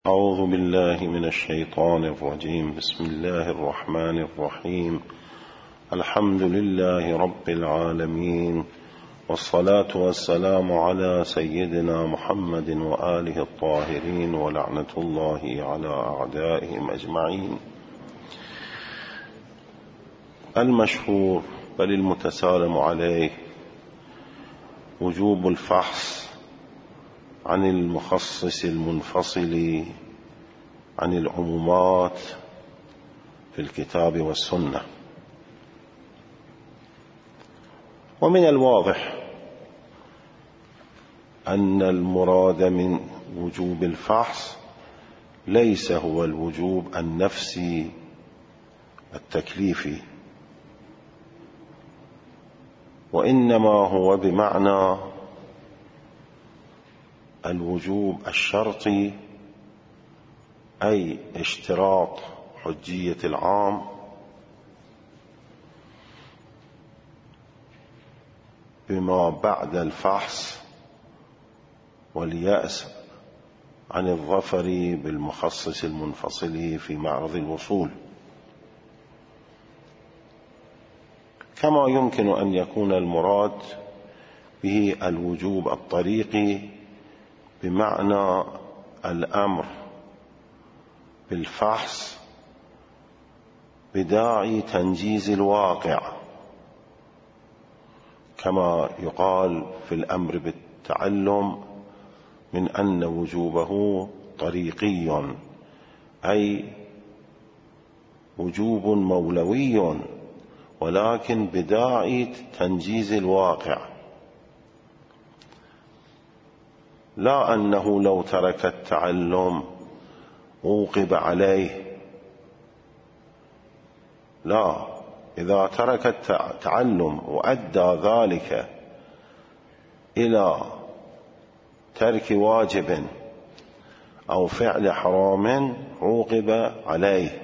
أعوذ بالله من الشيطان الرجيم. بسم الله الرحمن الرحيم. الحمد لله رب العالمين، والصلاة والسلام على سيدنا محمد وآله الطاهرين، ولعنة الله على أعدائهم أجمعين. المشهور بل المتسالم عليه وجوب الفحص عن المخصص المنفصل عن العمومات في الكتاب والسنة. ومن الواضح أن المراد من وجوب الفحص ليس هو الوجوب النفسي التكليفي، وإنما هو بمعنى الوجوب الشرطي، أي اشتراط حجية العام بما بعد الفحص واليأس عن الظفر بالمخصص المنفصل في معرض الوصول. كما يمكن أن يكون المراد به الوجوب الطريقي بمعنى الأمر بالفحص بداعي تنجيز الواقع، كما يقال في الأمر بالتعلم من أن وجوبه طريقي، أي وجوب مولوي ولكن بداعي تنجيز الواقع، لا أنه لو ترك التعلم عوقب عليه. لا، إذا ترك التعلم وأدى ذلك إلى ترك واجب أو فعل حرام عوقب عليه.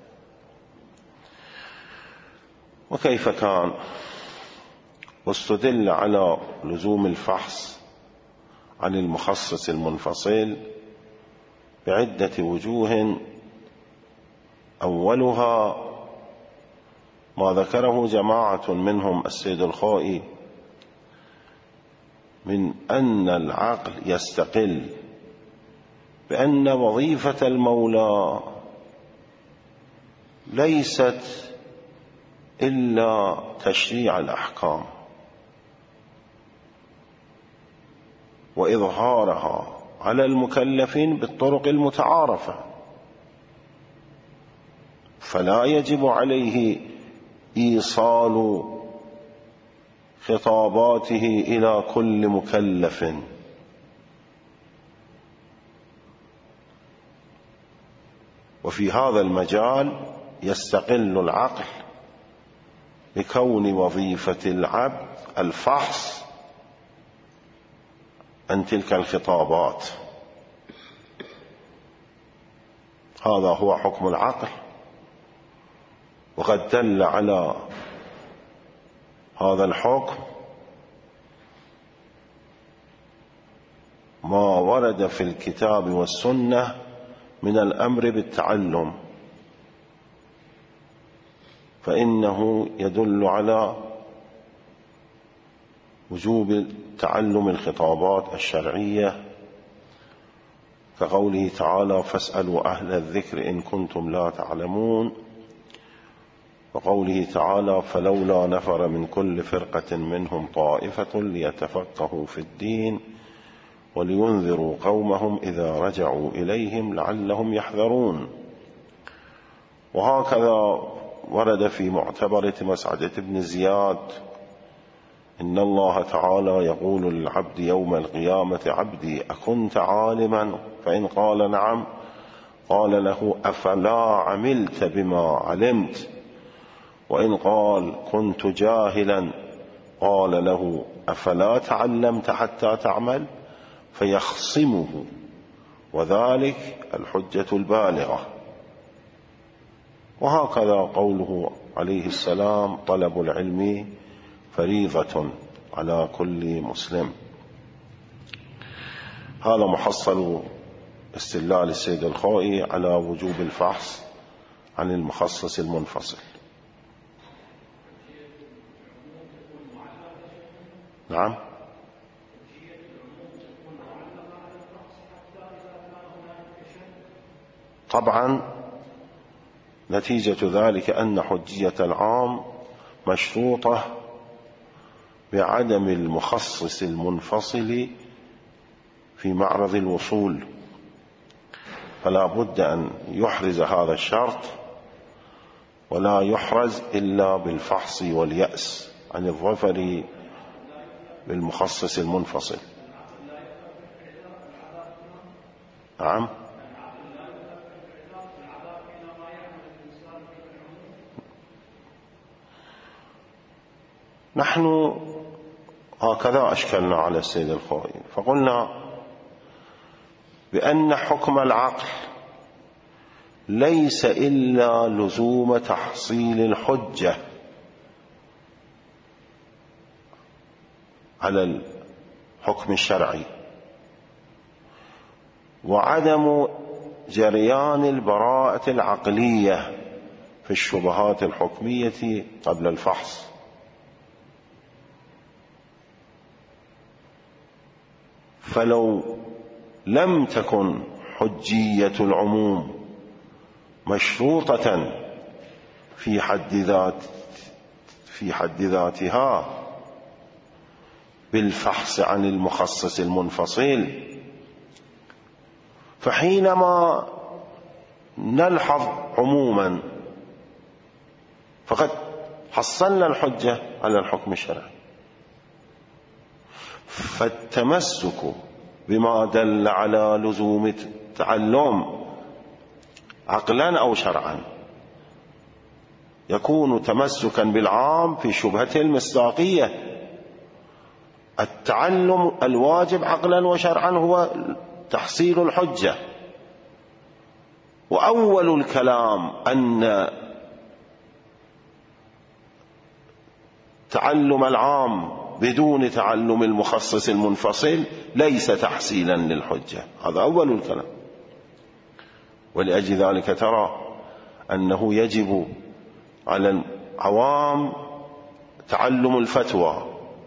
وكيف كان؟ واستدل على لزوم الفحص عن المخصص المنفصل بعدة وجوه، أولها ما ذكره جماعة منهم السيد الخوئي من أن العقل يستقل بأن وظيفة المولى ليست إلا تشريع الأحكام وإظهارها على المكلفين بالطرق المتعارفة، فلا يجب عليه إيصال خطاباته إلى كل مكلف. وفي هذا المجال يستقل العقل بكون وظيفة العبد الفحص عن تلك الخطابات. هذا هو حكم العقل، وقد دل على هذا الحكم ما ورد في الكتاب والسنة من الأمر بالتعلم، فإنه يدل على وجوب تعلم الخطابات الشرعية، كقوله تعالى: فاسألوا أهل الذكر إن كنتم لا تعلمون، وقوله تعالى: فلولا نفر من كل فرقة منهم طائفة ليتفقهوا في الدين ولينذروا قومهم إذا رجعوا إليهم لعلهم يحذرون. وهكذا ورد في معتبرة مسعدة بن زياد: إن الله تعالى يقول للعبد يوم القيامة: عبدي أكنت عالما؟ فإن قال نعم قال له: أفلا عملت بما علمت؟ وإن قال كنت جاهلا قال له: أفلا تعلمت حتى تعمل؟ فيخصمه، وذلك الحجة البالغة. وهكذا قوله عليه السلام: طلب العلم فريضة على كل مسلم. هذا محصل استدلال السيد الخوئي على وجوب الفحص عن المخصص المنفصل. نعم، طبعا نتيجة ذلك أن حجية العام مشروطة بعدم المخصص المنفصل في معرض الوصول، فلا بد أن يحرز هذا الشرط، ولا يحرز إلا بالفحص واليأس عن الظفر بالمخصص المنفصل. نعم، نحن هكذا أشكلنا على السيد الخوئي، فقلنا بأن حكم العقل ليس إلا لزوم تحصيل الحجة على الحكم الشرعي، وعدم جريان البراءة العقلية في الشبهات الحكمية قبل الفحص. فلو لم تكن حجية العموم مشروطة في حد ذاتها بالفحص عن المخصص المنفصل، فحينما نلحظ عموما فقد حصلنا الحجة على الحكم الشرعي. فالتمسك بما دل على لزوم التعلم عقلا أو شرعا يكون تمسكا بالعام في شبهة المصداقية. التعلم الواجب عقلا وشرعا هو تحصيل الحجة، وأول الكلام أن تعلم العام بدون تعلم المخصص المنفصل ليس تحصيلا للحجة، هذا أول الكلام. ولأجل ذلك ترى أنه يجب على العوام تعلم الفتوى.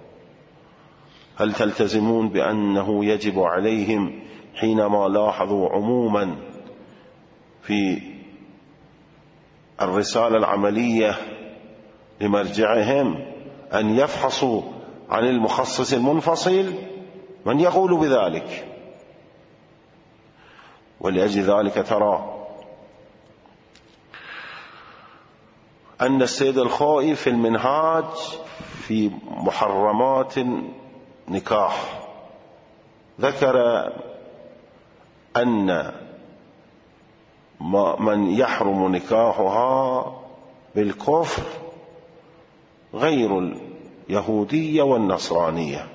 هل تلتزمون بأنه يجب عليهم حينما لاحظوا عموما في الرسالة العملية لمرجعهم أن يفحصوا عن المخصص المنفصل؟ من يقول بذلك؟ ولأجل ذلك ترى أن السيد الخوئي في المنهاج في محرمات النكاح ذكر أن من يحرم نكاحها بالكفر غير اليهودية والنصرانية،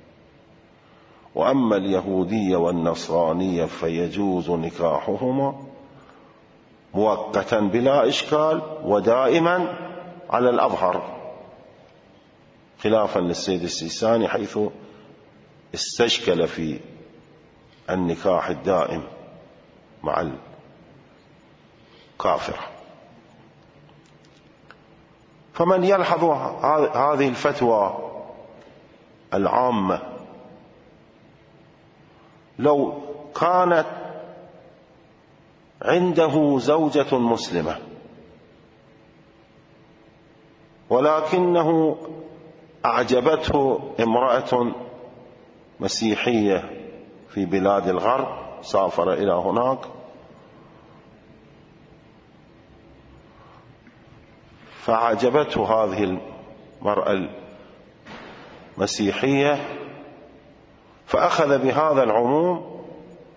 وأما اليهودية والنصرانية فيجوز نكاحهما مؤقتا بلا إشكال ودائما على الأظهر، خلافا للسيد السيستاني حيث استشكل في النكاح الدائم مع الكافر. فمن يلحظ هذه الفتوى العامة لو كانت عنده زوجة مسلمة ولكنه أعجبته امرأة مسيحية في بلاد الغرب، سافر إلى هناك فأعجبته هذه المرأة المسيحية، فأخذ بهذا العموم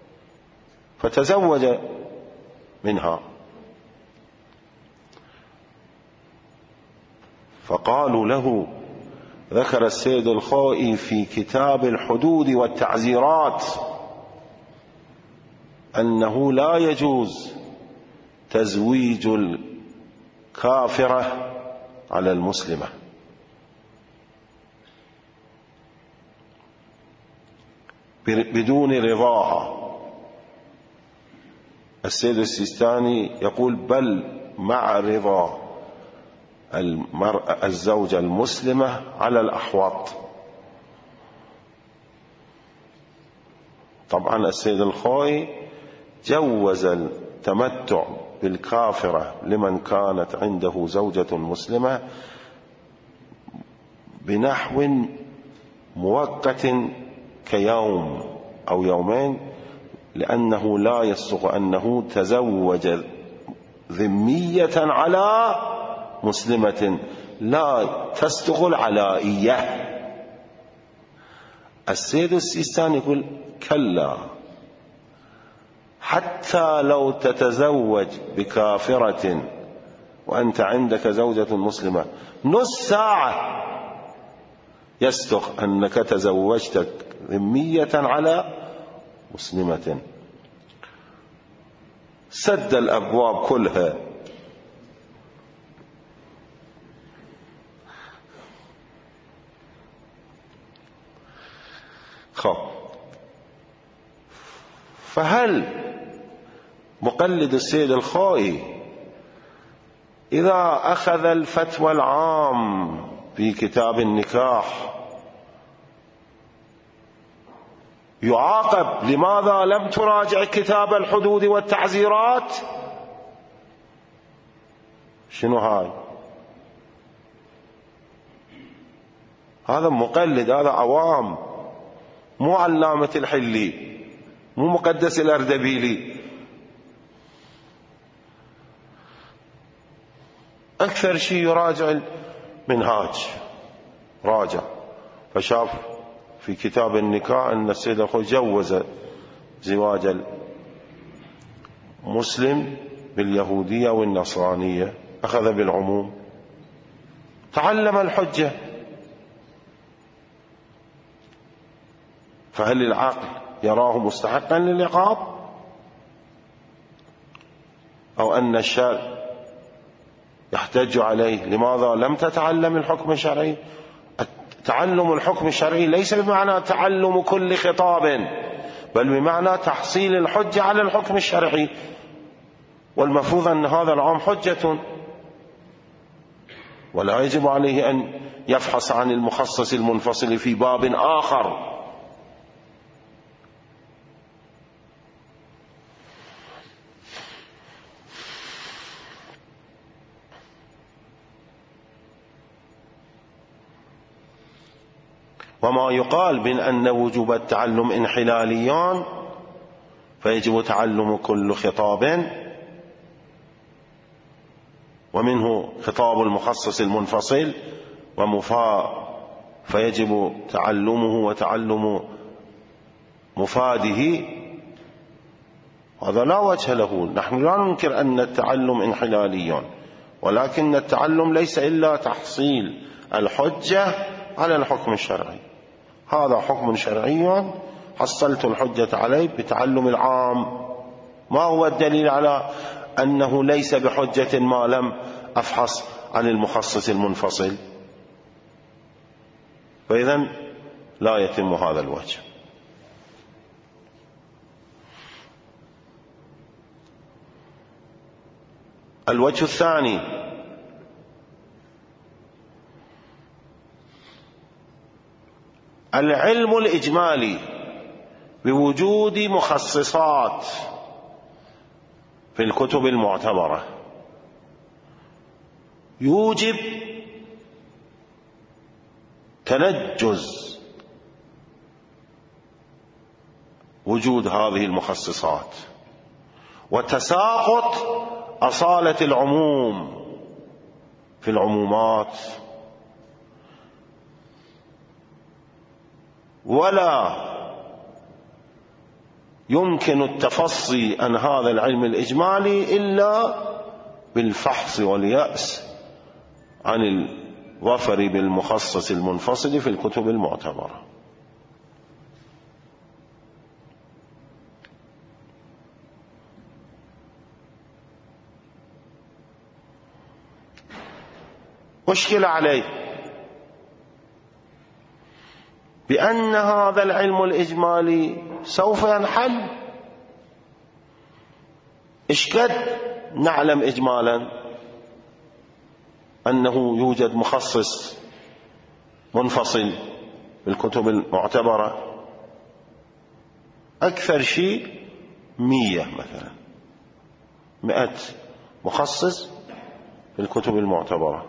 فتزوج منها. فقالوا له، ذكر السيد الخوئي في كتاب الحدود والتعزيرات أنه لا يجوز تزويج الكافرة على المسلمة، بدون رضاها، السيد السيستاني يقول بل مع رضا الزوجة المسلمة على الأحوط. طبعا السيد الخوئي جوز التمتع بالكافرة لمن كانت عنده زوجة مسلمة بنحو مؤقت كيوم أو يومين، لأنه لا يصدق أنه تزوج ذمية على مسلمة، لا تصدق العلائية. السيد السيستاني يقول كلا، حتى لو تتزوج بكافرة وأنت عندك زوجة مسلمة نص ساعة يصدق أنك تزوجتك ذمية على مسلمة. سد الأبواب كلها. فهل مقلد السيد الخوئي إذا أخذ الفتوى العام في كتاب النكاح يعاقب لماذا لم تراجع كتاب الحدود والتعزيرات؟ شنو هاي؟ هذا مقلد، هذا عوام، مو علامة الحلي، مو مقدس الأردبيلي. أكثر شيء يراجع المنهاج، راجع فشاف في كتاب النكاح أن السيد الخوئي جوز زواج المسلم باليهودية والنصرانية، أخذ بالعموم، تعلم الحجة. فهل العقل يراه مستحقا للعقاب، أو أن الشرع يحتج عليه لماذا لم تتعلم الحكم الشرعي؟ تعلم الحكم الشرعي ليس بمعنى تعلم كل خطاب، بل بمعنى تحصيل الحجة على الحكم الشرعي، والمفروض أن هذا العام حجة، ولا يجب عليه أن يفحص عن المخصص المنفصل في باب آخر. وما يقال من أن وجوب التعلم انحلاليان فيجب تعلم كل خطاب، ومنه خطاب المخصص المنفصل فيجب تعلمه وتعلم مفاده، هذا لا وجه له. نحن لا ننكر أن التعلم انحلاليان، ولكن التعلم ليس إلا تحصيل الحجة على الحكم الشرعي. هذا حكم شرعي حصلت الحجة عليه بتعلم العام. ما هو الدليل على أنه ليس بحجة ما لم أفحص عن المخصص المنفصل؟ فإذن لا يتم هذا الوجه. الوجه الثاني: العلم الإجمالي بوجود مخصصات في الكتب المعتبرة يوجب تنجز وجود هذه المخصصات وتساقط أصالة العموم في العمومات، ولا يمكن التفصي عن هذا العلم الإجمالي إلا بالفحص واليأس عن الظفر بالمخصص المنفصل في الكتب المعتبرة. أشكل عليه بأن هذا العلم الإجمالي سوف ينحل إشكد نعلم إجمالا أنه يوجد مخصص منفصل بالكتب المعتبرة، أكثر شيء 100 مثلا، 100 مخصص في الكتب المعتبرة،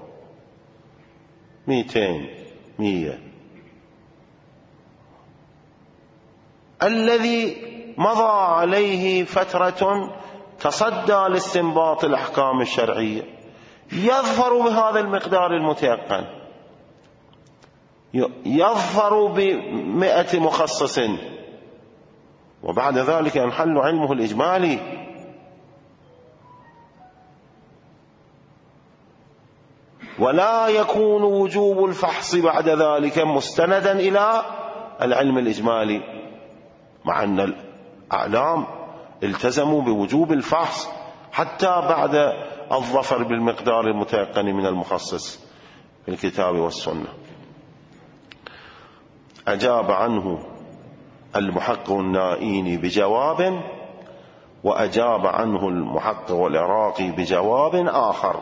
200 100. الذي مضى عليه فترة تصدى لاستنباط الأحكام الشرعية يظفر بهذا المقدار المتيقن، يظفر ب100 مخصص، وبعد ذلك ينحل علمه الإجمالي. ولا يكون وجوب الفحص بعد ذلك مستندا إلى العلم الإجمالي، مع أن الأعلام التزموا بوجوب الفحص حتى بعد الظفر بالمقدار المتيقن من المخصص في الكتاب والسنة. أجاب عنه المحقق النائيني بجواب، وأجاب عنه المحقق العراقي بجواب آخر.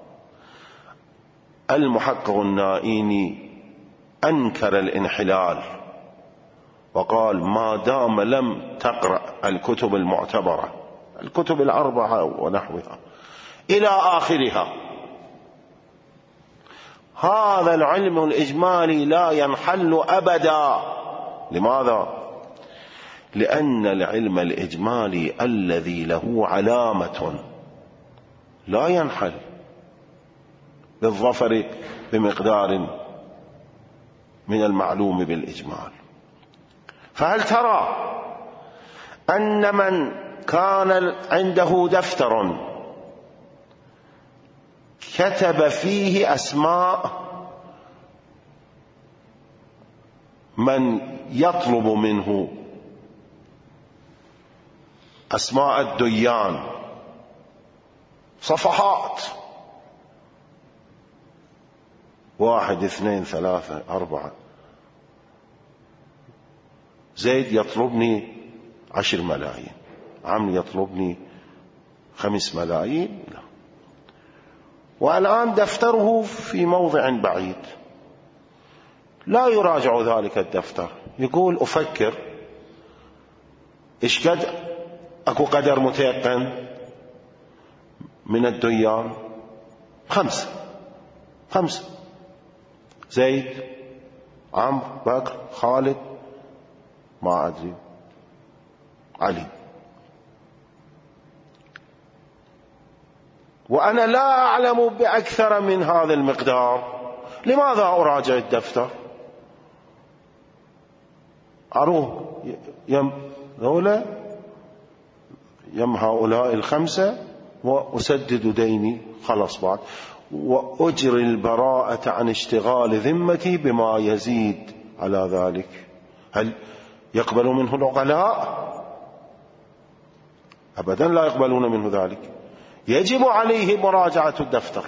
المحقق النائيني أنكر الانحلال وقال ما دام لم تقرأ الكتب المعتبرة، الكتب الأربعة ونحوها إلى آخرها، هذا العلم الإجمالي لا ينحل أبدا. لماذا؟ لأن العلم الإجمالي الذي له علامة لا ينحل بالظفر بمقدار من المعلوم بالإجمال. فهل ترى أن من كان عنده دفتر كتب فيه أسماء من يطلب منه، أسماء الديان، صفحات 1 2 3 4، زيد يطلبني 10 ملايين، عمرو يطلبني 5 ملايين، لا. والآن دفتره في موضع بعيد، لا يراجع ذلك الدفتر، يقول أفكر إيش قد أكو قدر متيقن من الديان، 5 زيد، عمرو، بكر، خالد، ما أدري، علي، وأنا لا أعلم بأكثر من هذا المقدار. لماذا أراجع الدفتر؟ أروح يم هؤلاء 5 وأسدد ديني، خلص بعد، وأجري البراءة عن اشتغال ذمتي بما يزيد على ذلك. هل يقبل منه العقلاء؟ أبدا لا يقبلون منه ذلك. يجب عليه مراجعة الدفتر.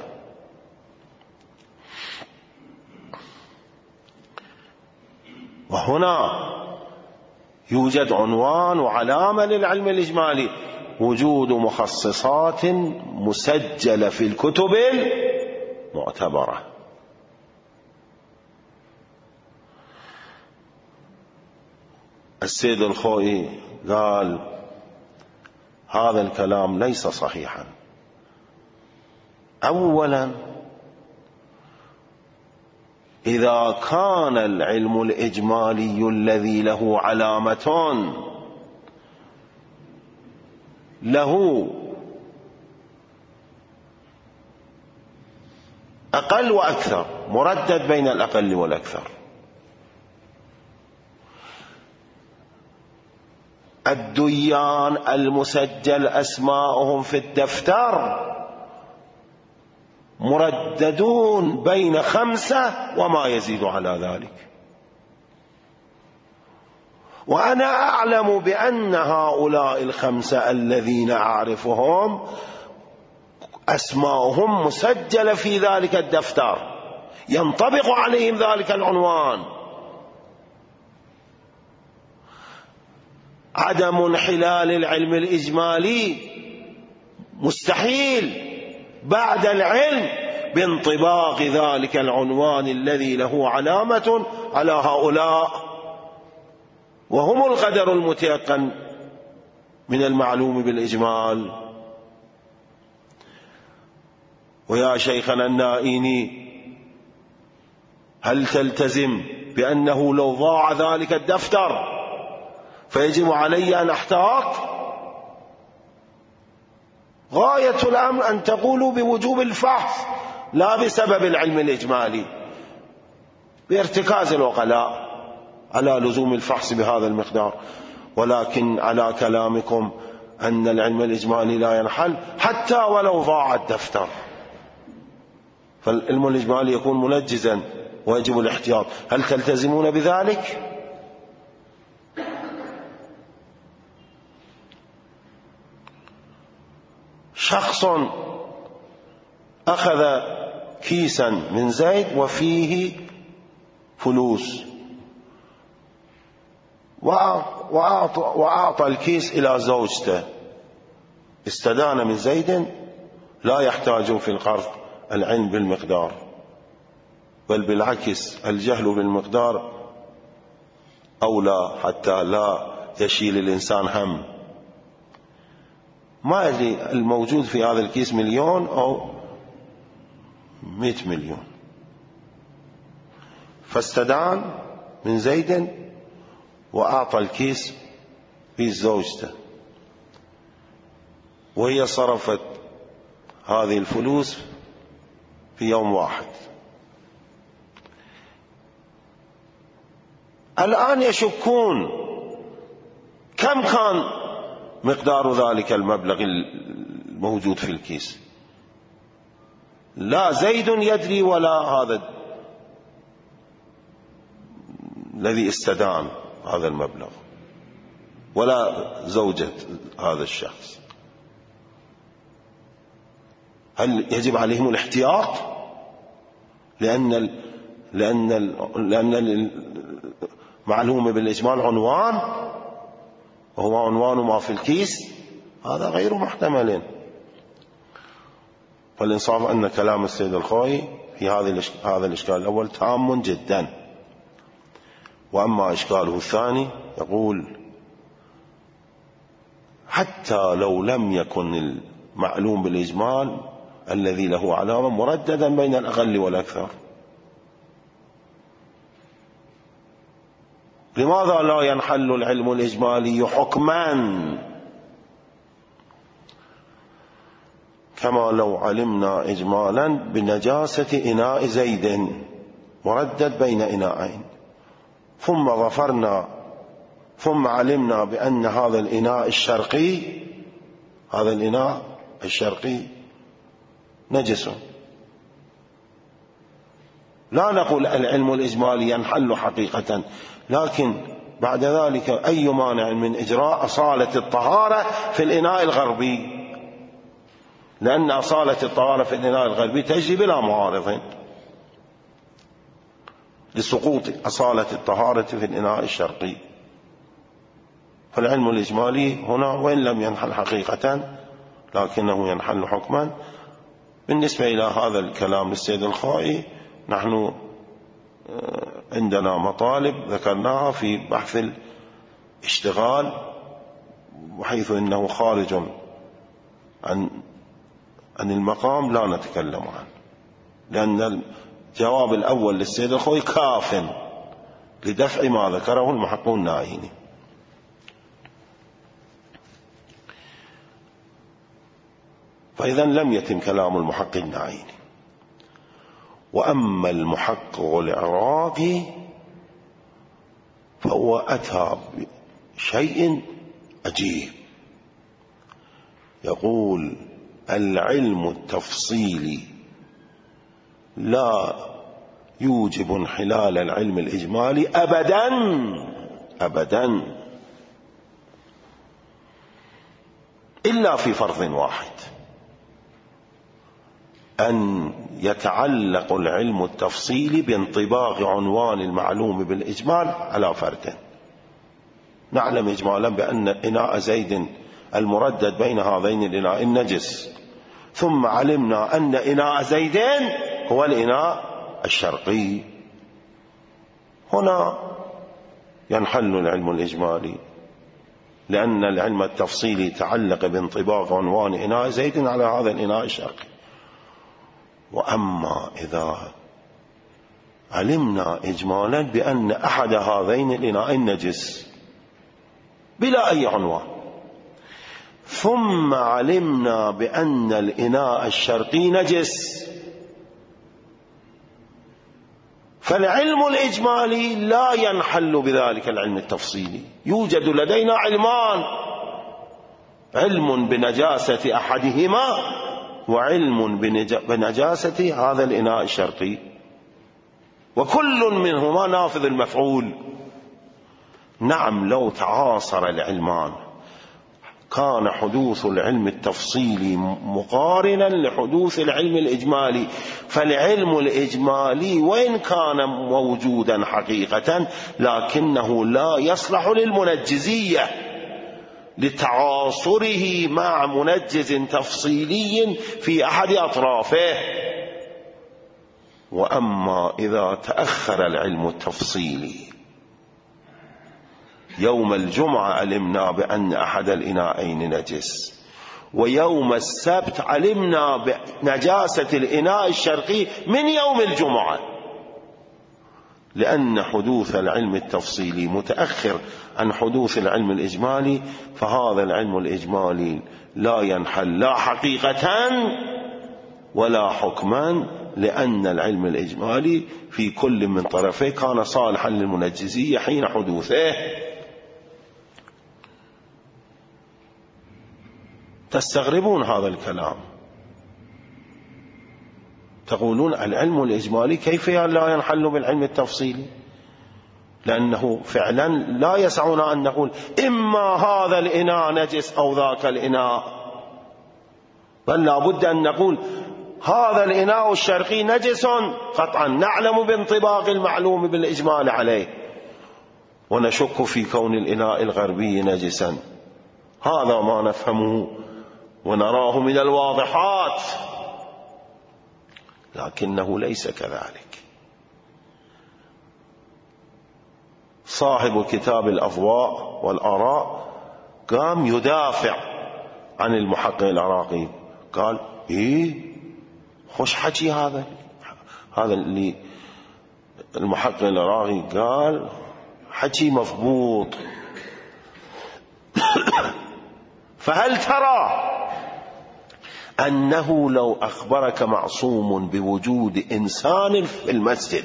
وهنا يوجد عنوان وعلامة للعلم الإجمالي: وجود مخصصات مسجلة في الكتب المعتبرة. السيد الخوئي قال هذا الكلام ليس صحيحا. أولا، إذا كان العلم الإجمالي الذي له علامة له أقل وأكثر، مردد بين الأقل والأكثر، الديان المسجل أسماءهم في الدفتر مرددون بين 5 وما يزيد على ذلك، وأنا أعلم بأن هؤلاء 5 الذين أعرفهم أسماءهم مسجلة في ذلك الدفتر، ينطبق عليهم ذلك العنوان. عدم انحلال العلم الإجمالي مستحيل بعد العلم بانطباق ذلك العنوان الذي له علامة على هؤلاء، وهم القدر المتيقن من المعلوم بالإجمال. ويا شيخنا النائيني، هل تلتزم بأنه لو ضاع ذلك الدفتر فيجب علي أن أحتاط؟ غاية الأمر أن تقولوا بوجوب الفحص، لا بسبب العلم الإجمالي، بارتكاز العقلاء على لزوم الفحص بهذا المقدار. ولكن على كلامكم أن العلم الإجمالي لا ينحل حتى ولو ضاع الدفتر، فالعلم الإجمالي يكون منجزا ويجب الاحتياط. هل تلتزمون بذلك؟ شخص أخذ كيسا من زيد وفيه فلوس، وأعطى الكيس إلى زوجته، استدان من زيد، لا يحتاج في القرض العلم بالمقدار، بل بالعكس الجهل بالمقدار أولى حتى لا يشيل الإنسان هم. ما أدري الموجود في هذا الكيس 1,000,000 أو 100,000,000، فاستدان من زيد وأعطى الكيس في زوجته، وهي صرفت هذه الفلوس في يوم واحد. الآن يشكون كم كان مقدار ذلك المبلغ الموجود في الكيس. لا زيد يدري ولا هذا الذي استدان هذا المبلغ، ولا زوجة هذا الشخص. هل يجب عليهم الاحتياط؟ لأن المعلوم بالإجمال عنوان، وهو عنوان ما في الكيس، هذا غير محتمل. فالإنصاف أن كلام السيد الخوئي في هذا الإشكال الأول تام جدا. وأما إشكاله الثاني، يقول حتى لو لم يكن المعلوم بالإجمال الذي له علامة مرددا بين الأقل والأكثر، لماذا لا ينحل العلم الإجمالي حكما كما لو علمنا إجمالا بنجاسة إناء زيد مردد بين إناءين، ثم ظفرنا ثم علمنا بأن هذا الإناء الشرقي نجس، لا نقول العلم الإجمالي ينحل حقيقة، لكن بعد ذلك أي مانع من إجراء أصالة الطهارة في الإناء الغربي، لأن أصالة الطهارة في الإناء الغربي تجري بلا معارض لسقوط أصالة الطهارة في الإناء الشرقي. فالعلم الإجمالي هنا وإن لم ينحل حقيقة لكنه ينحل حكما. بالنسبة إلى هذا الكلام للسيد الخوئي، نحن عندنا مطالب ذكرناها في بحث الاشتغال، وحيث إنه خارج عن المقام لا نتكلم عنه، لأن الجواب الأول للسيد الخوئي كاف لدفع ما ذكره المحقق النائيني. فإذا لم يتم كلام المحقق النائيني. وأما المحقق العراقي فهو أتى بشيء عجيب، يقول العلم التفصيلي لا يوجب انحلال العلم الإجمالي أبدا أبدا، إلا في فرض واحد، أن يتعلق العلم التفصيلي بانطباق عنوان المعلوم بالإجمال على فرد. نعلم إجمالا بأن إناء زيد المردد بين هذين الإناء النجس، ثم علمنا أن إناء زيدين هو الإناء الشرقي، هنا ينحل العلم الإجمالي، لأن العلم التفصيلي تعلق بانطباق عنوان إناء زيد على هذا الإناء الشرقي. وأما إذا علمنا إجمالا بأن أحد هذين الإناء النجس بلا أي عنوان، ثم علمنا بأن الإناء الشرقي نجس، فالعلم الإجمالي لا ينحل بذلك العلم التفصيلي. يوجد لدينا علمان، علم بنجاسة أحدهما وعلم بنجاسة هذا الإناء الشرقي، وكل منهما نافذ المفعول. نعم، لو تعاصر العلمان كان حدوث العلم التفصيلي مقارنا لحدوث العلم الإجمالي، فالعلم الإجمالي وإن كان موجودا حقيقة لكنه لا يصلح للمنجزية لتعاصره مع منجز تفصيلي في أحد أطرافه. وأما إذا تأخر العلم التفصيلي، يوم الجمعة علمنا بأن أحد الإناءين نجس، ويوم السبت علمنا بنجاسة الإناء الشرقي من يوم الجمعة، لأن حدوث العلم التفصيلي متأخر عن حدوث العلم الإجمالي، فهذا العلم الإجمالي لا ينحل لا حقيقة ولا حكما، لأن العلم الإجمالي في كل من طرفيه كان صالحا للمنجزية حين حدوثه. تستغربون هذا الكلام، تقولون العلم الإجمالي كيف لا ينحل بالعلم التفصيلي؟ لأنه فعلا لا يسعنا أن نقول إما هذا الإناء نجس أو ذاك الإناء، بل لا بد أن نقول هذا الإناء الشرقي نجس قطعا، نعلم بانطباق المعلوم بالإجمال عليه، ونشك في كون الإناء الغربي نجسا، هذا ما نفهمه ونراه من الواضحات، لكنه ليس كذلك. صاحب كتاب الأضواء والآراء قام يدافع عن المحقق العراقي، قال خوش حكي هذا اللي المحقق العراقي قال حكي مضبوط. فهل ترى أنه لو أخبرك معصوم بوجود إنسان في المسجد،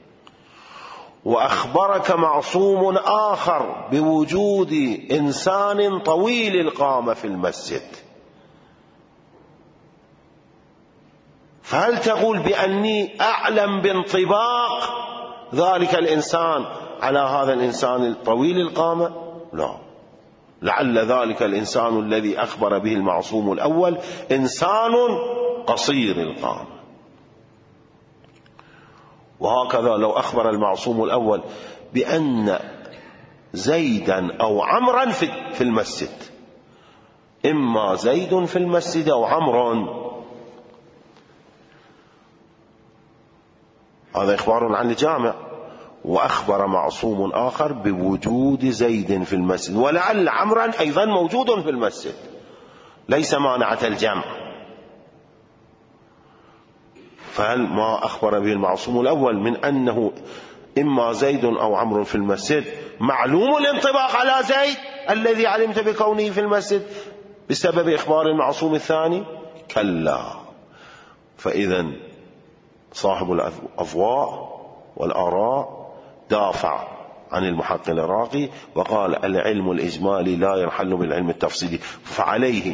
وأخبرك معصوم آخر بوجود إنسان طويل القامة في المسجد، فهل تقول بأني أعلم بانطباق ذلك الإنسان على هذا الإنسان الطويل القامة؟ لا، لعل ذلك الإنسان الذي أخبر به المعصوم الأول إنسان قصير القامة. وهكذا لو أخبر المعصوم الأول بأن زيدا أو عمرا في المسجد، إما زيد في المسجد أو عمر، هذا إخبار عن الجامع، وأخبر معصوم آخر بوجود زيد في المسجد، ولعل عمرا أيضا موجود في المسجد، ليس مانعة الجمع، فهل ما أخبر به المعصوم الأول من أنه إما زيد أو عمرو في المسجد معلوم الانطباق على زيد الذي علمت بكونه في المسجد بسبب إخبار المعصوم الثاني؟ كلا. فإذا صاحب الأضواء والآراء دافع عن المحقق العراقي وقال العلم الإجمالي لا ينحل بالعلم التفصيلي، فعليه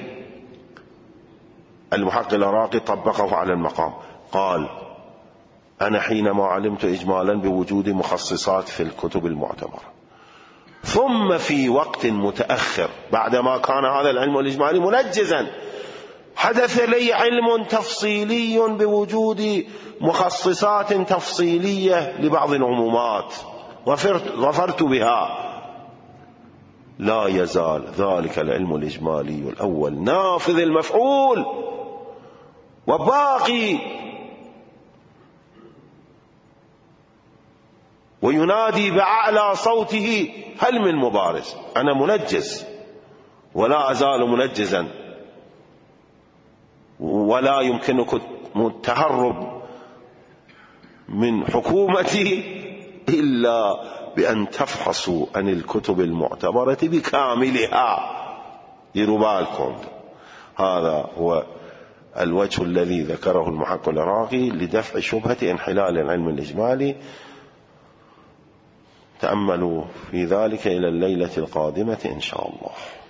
المحقق العراقي طبقه على المقام، قال أنا حينما علمت إجمالا بوجود مخصصات في الكتب المعتبرة، ثم في وقت متأخر بعدما كان هذا العلم الإجمالي منجزا حدث لي علم تفصيلي بوجود مخصصات تفصيلية لبعض العمومات، ظفرت بها، لا يزال ذلك العلم الإجمالي الأول نافذ المفعول وباقي، وينادي بأعلى صوته: هل من مبارز؟ أنا منجز ولا أزال منجزا، ولا يمكنكم التهرب من حكومتي إلا بأن تفحصوا عن الكتب المعتبرة بكاملها. ديروا بالكم، هذا هو الوجه الذي ذكره المحقق العراقي لدفع شبهة انحلال العلم الإجمالي. تأملوا في ذلك إلى الليلة القادمة إن شاء الله.